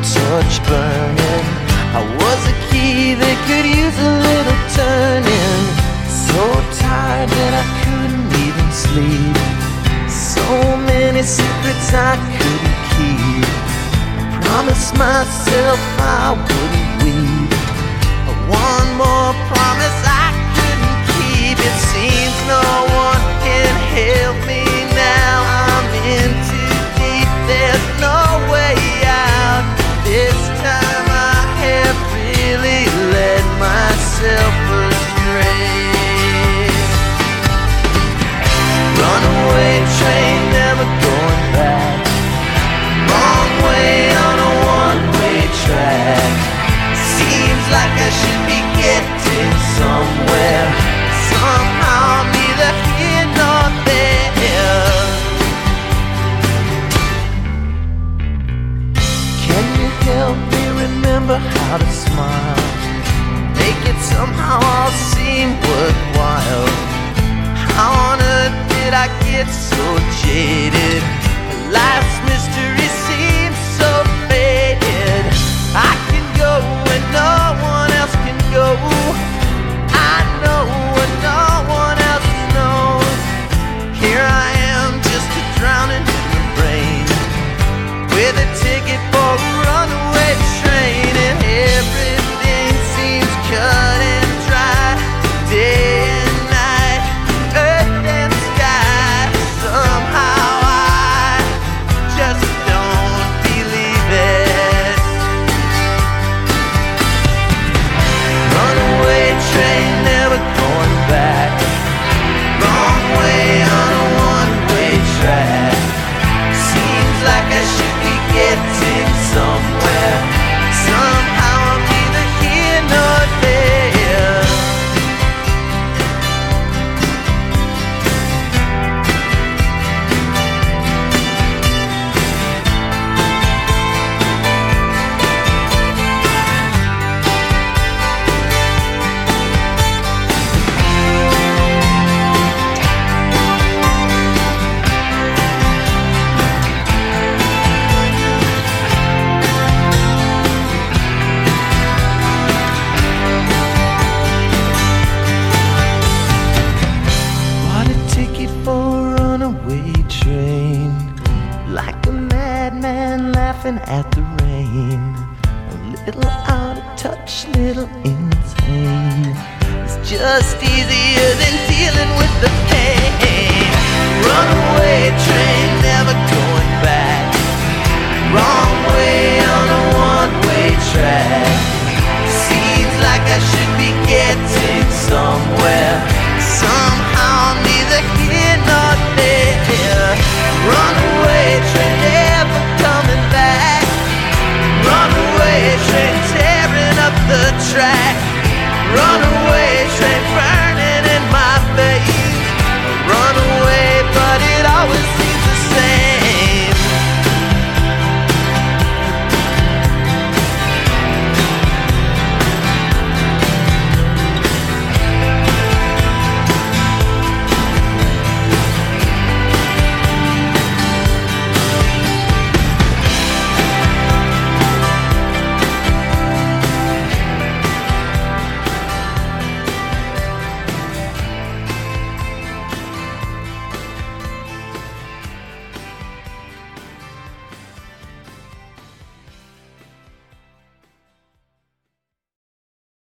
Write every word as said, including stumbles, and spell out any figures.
torch burning. I was a key that could use a little turning. So tired that I couldn't even sleep. So many secrets I couldn't keep. I promised myself I wouldn't weep. One more promise I couldn't keep. It seems no one can help me now. I'm in too deep, there's no way out. This time I have really led myself astray. Runaway train, never going back. Wrong way on a one-way track. Seems like I should be getting somewhere. Somehow I'm neither here nor there. Can you help me remember how to smile? Make it somehow all seem worthwhile. How on earth did I get so jaded? Life's mystery seems so faded. I can go when no one else can go. I know what no one else knows. Here I am, just a drowning in the rain, with a ticket for a runaway train. And everything seems cut and dry, day and night, earth and sky. Somehow I just don't believe it. Runaway train, never going back. Wrong way on a one-way track. Seems like I should be getting somewhere. Somehow I'm neither here nor there. Bought a ticket for a runaway train, like a madman laughing at the rain. A little out of touch, little insane. It's just easier than dealing with the pain. Runaway